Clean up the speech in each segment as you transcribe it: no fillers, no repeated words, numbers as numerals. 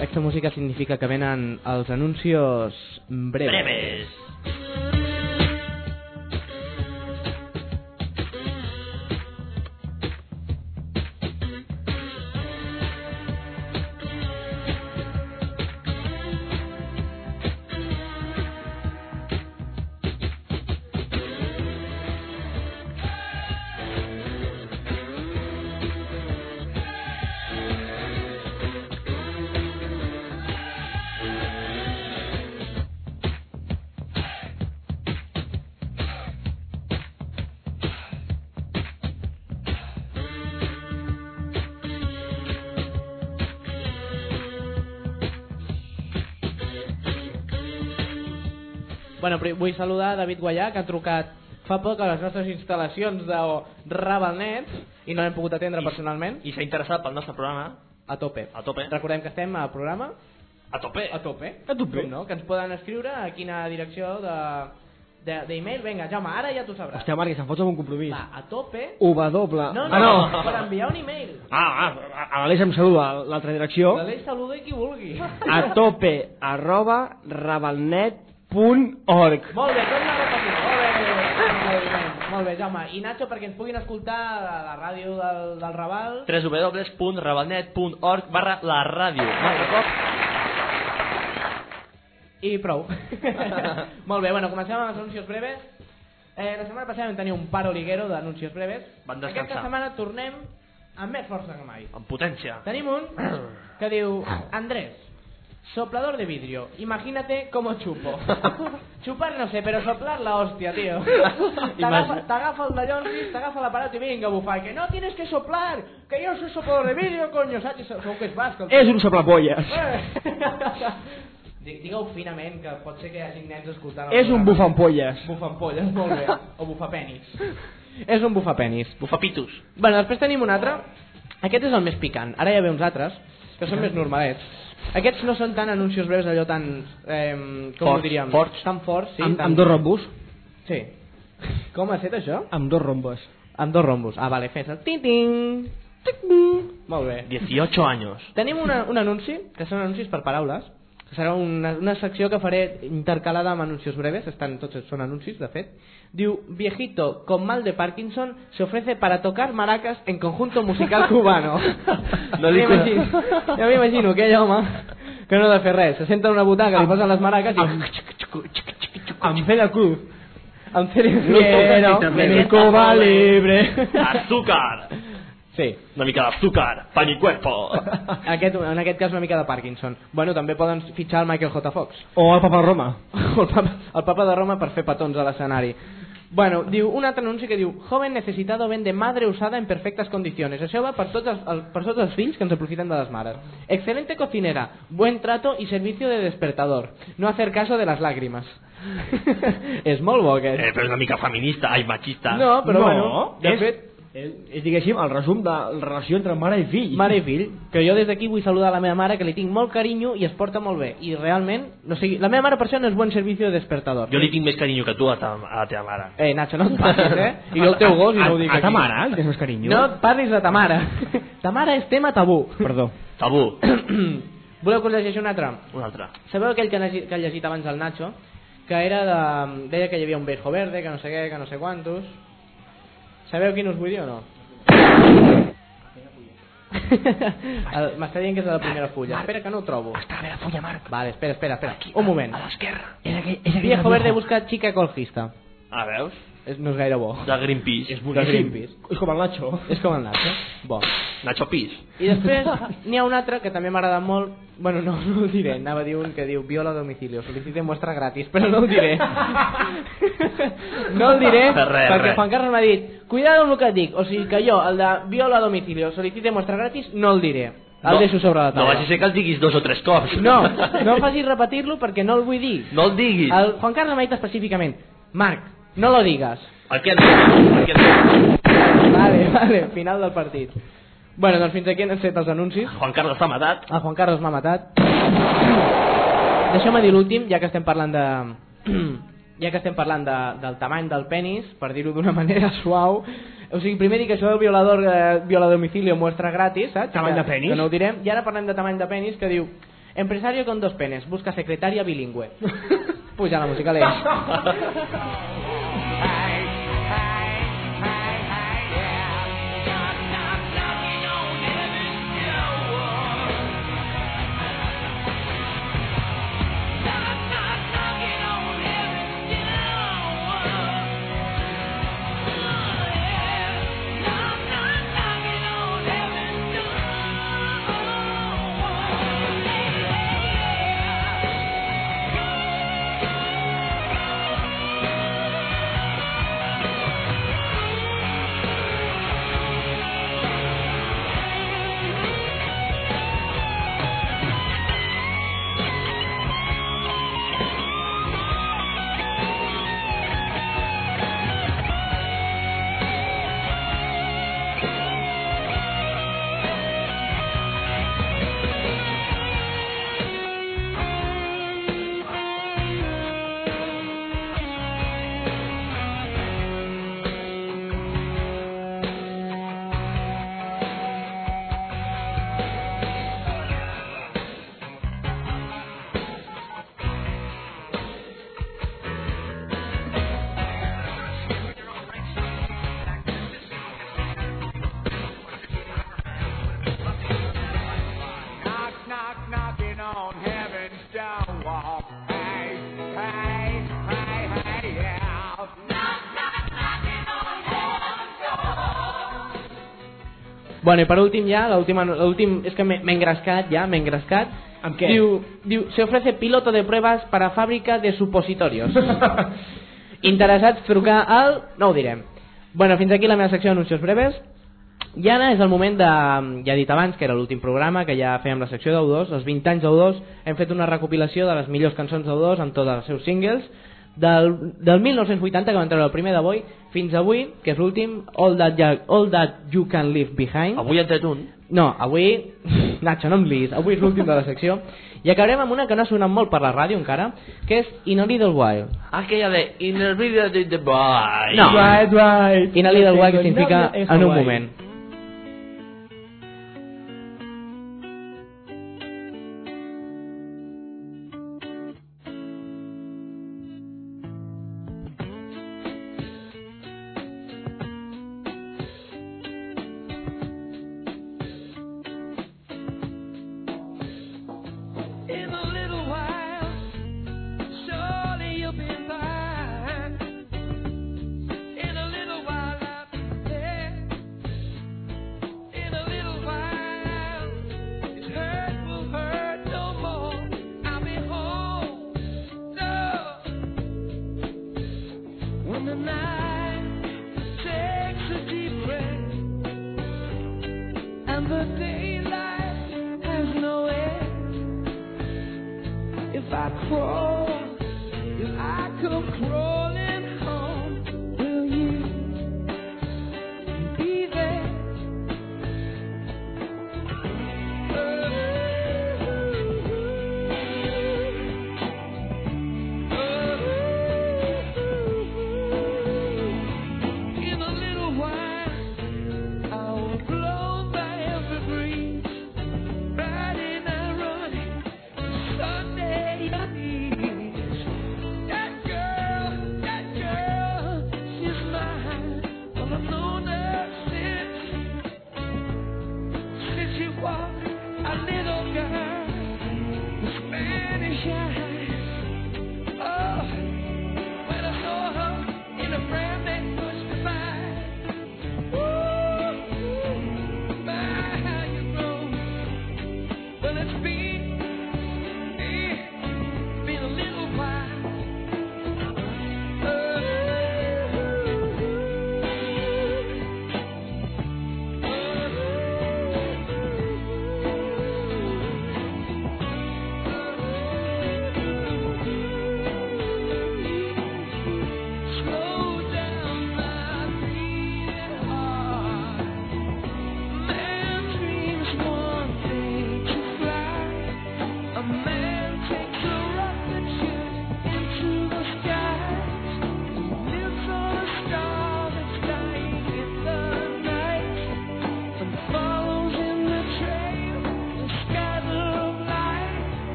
Aquesta música significa que venen els anuncios breves. Bueno, vull saludar David Guaià, que ha trucat fa poc a les nostres instal·lacions de Ravalnet i no l'hem pogut atendre personalment. I s'ha interessat pel nostre programa. A tope. A tope. Recordem que estem al programa A tope. A tope. A tope. No? Que ens poden escriure a quina direcció d'email. Vinga, Jaume, ara ja t'ho sabràs. Hòstia, Marc, que se'n fots amb un compromís. Va, a tope. W. No, per enviar un email. A l'Aleix em saluda a l'altra direcció. L'Aleix saluda qui vulgui. A tope @ravalnet.org. Molt bé, torna a repetir. Molt bé, Jaume. I Nacho, perquè ens puguin escoltar a la ràdio del Raval. www.ravalnet.org/la ràdio. Altre cop. I prou. Molt bé, bueno, comencem amb els anuncios breves. La setmana passada vam tenir un paro liguero d'anuncios breves. Van descansar. Aquesta setmana tornem amb més força que mai. Amb potència. Tenim un que diu: Andrés, soplador de vidrio, imagínate cómo chupo. Chupar no sé, pero soplar la hostia, tío. T'agafa el dallonsis, t'agafa l'aparato i vinga a bufar. Que no tienes que soplar, que yo soy soplador de vidrio, coño, saps? Segur que és basc. És un soplapolles. Digueu finament, que pot ser que hi hagi nens escoltant. És un bufampolles. Bufampolles, molt bé. O bufapenis. És un bufapenis. Bufapitus. Bueno, després tenim un altre. Aquest és el més picant. Ara ja ve uns altres, que són més normalets. Aquests no són tan anuncis breus, allò tan... com ho diríem? Forts. Tan forts, sí. Amb dos rombos? Sí. Com ha estat això? Amb dos rombos. Amb dos rombos. Ah, vale, fes el tin-ting. Molt bé. 18 años. Tenim un anunci, que són anuncis per paraules, que serà una secció que faré intercalada amb anuncis breves, tots són anuncis, de fet. Diu: viejito con mal de Parkinson se ofrece para tocar maracas en conjunto musical cubano. Ja m'imagino aquell home que no ha de fer res, se senta en una butaca, li posen les maraques i... Amb Celia Cruz. Amb Celia Cruz. Mi Cuba libre. Azúcar. Sí. Una mica d'azúcar pa mi cuerpo. En aquest cas una mica de Parkinson. Bueno, també poden fitxar el Michael J. Fox. O el Papa de Roma. El Papa de Roma per fer petons a l'escenari. Bueno, diu un altre anunci que diu: joven necesitado vende madre usada en perfectes condiciones. Això va per tots els fills que ens aprofiten de les mares. Excelente cocinera, buen trato y servicio de despertador. No hacer caso de las lágrimas. És molt bo aquest. Però és una mica feminista, ai, machista. No, però no, bueno, de fet... És, diguéssim, el resum de la relació entre mare i fill. Mare i fill, que jo des d'aquí vull saludar la meva mare, que li tinc molt carinyo i es porta molt bé. I realment, no sé, la meva mare per això no és bon servicio de despertador. Jo li tinc més carinyo que tu a la teva mare. Nacho, no et passis, I jo el teu gos i no ho dic aquí. A ta mare, li tens més carinyo? No et parlis de ta mare. Ta mare és tema tabú. Perdó. Tabú. Voleu que us llegeixi un altre? Un altre. Sabeu aquell que ha llegit abans el Nacho? Que era deia que hi havia un vesjo verde, que no sé què, que no sé quantos. Sabeu quin us vull dir o no? M'està dient que és de la primera fulla. Marc, espera que no ho trobo. Està a la fulla, Marc. Vale, espera. Un moment. A l'esquerra. Viejo verde busca chica ecologista. Ah, veus? No és gaire bo. De Greenpeace. És De boníssim. Greenpeace. És com el Nacho. És com el Nacho. Bo. Nacho Pis. I després n'hi ha un altre que també m'agrada molt. Bueno, no ho diré. Anava a dir un que diu: viola a domicilio, solicite muestra gratis. Però no ho diré. No el diré perquè Juan Carlos m'ha dit: cuidado amb el que et dic. O sigui que jo, el de viola a domicilio, solicite muestra gratis, no el diré. El deixo sobre la taula. No vagi a ser que el diguis 2 o 3 cops. No facis repetir-lo perquè no el vull dir. No el diguis. El Juan Carlos m'ha dit específicament: Marc, no lo digas. El que et Vale, final del partit. Bueno, doncs fins aquí han set els anuncis. Juan Carlos t'ha matat. El Juan Carlos m'ha matat. Deixeu-me dir l'últim, ja que estem parlant del tamany del penis, per dir-ho d'una manera suau. O sigui, primer dic això del viola a domicilio muestra gratis, saps? Tamany de penis. Que no ho direm. I ara parlem de tamany de penis, que diu: Empresario con 2 penes, busca secretaria bilingüe. Puja la música, Aleix. Bueno, i per últim ja, l'últim, és que m'he engrescat ja, Amb què? Diu, se ofrece piloto de pruebas para fábrica de supositorios. Interessats, trucar al... No ho direm. Bueno, fins aquí la meva secció d'anuncis breves. I ara és el moment de... Ja he dit abans que era l'últim programa, que ja fèiem la secció d'U2, els 20 anys d'U2, hem fet una recopilació de les millors cançons d'U2 amb tots els seus singles, del 1980, que van treure el primer d'avui, fins avui, que és l'últim, All That You Can Leave Behind. Avui han tret un. No, avui... Nacho, no em liguis, avui és l'últim de la secció. I acabarem amb una que no ha sonat molt per la ràdio encara, que és In a Little While. Aquella de In a Little Boy. No. Right. In a Little While, que significa en un moment.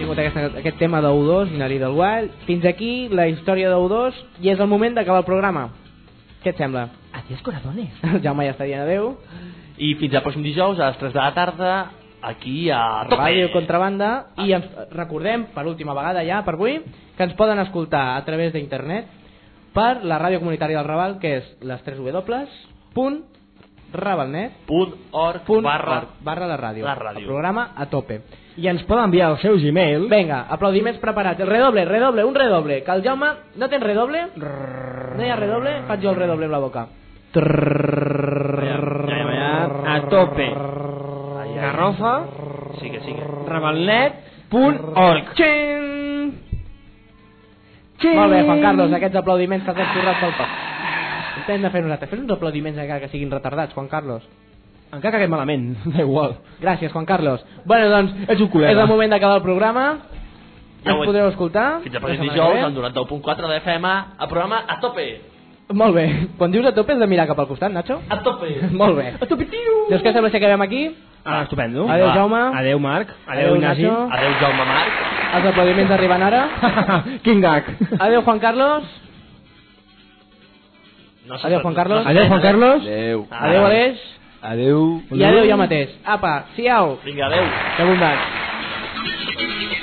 tingut aquest tema d'U2, Inari del Wild. Fins aquí la història d'U2 i és el moment d'acabar el programa. Què et sembla? Adiós, corazones. El Jaume ja està dient adeu. I fins al pròxim dijous a les 3 de la tarda aquí a Tope. Ràdio Contrabanda. I ens recordem, per última vegada ja, per avui, que ens poden escoltar a través d'internet per la ràdio comunitària del Raval, que és les 3 .ravalnet.org barra la ràdio. La ràdio. El programa a tope. I ens poden enviar els seus emails. Vinga, aplaudiments preparats. El redoble, un redoble. Que el Jaume... No tens redoble? No hi ha redoble? Faig jo el redoble amb la boca. A tope. Garrofa. Sigue. Ravalnet.org. Xin! Molt bé, Juan Carlos, aquests aplaudiments que t'has currat pel pap. Hem de fer nosaltres. Fes uns aplaudiments encara que siguin retardats, Juan Carlos. Encara que aquest malament, da igual. Gràcies, Juan Carlos. Bueno, doncs, Ets un col·lega. és el moment d'acabar el programa. Ja Ens podreu escoltar. Fins al pròxim dijous al 91.4 de FM al programa A Tope. Molt bé. Quan dius a tope has de mirar cap al costat, Nacho. A Tope. Molt bé. A tope, tio. Doncs què sembla si acabem aquí? Ah, estupendo. Adéu, Jaume. Adéu, Marc. Adéu, Adéu, Ignasi. Nacho. Adéu, Jaume Marc. Els aplaudiments arriben ara. Quin gag. Adéu, Juan Carlos. Adéu, Juan Carlos. Adéu, Juan Carlos. Adéu. Adéu, Aleix. Adéu. I adéu jo mateix. Apa, siau. Vinga, adéu. Que bondat.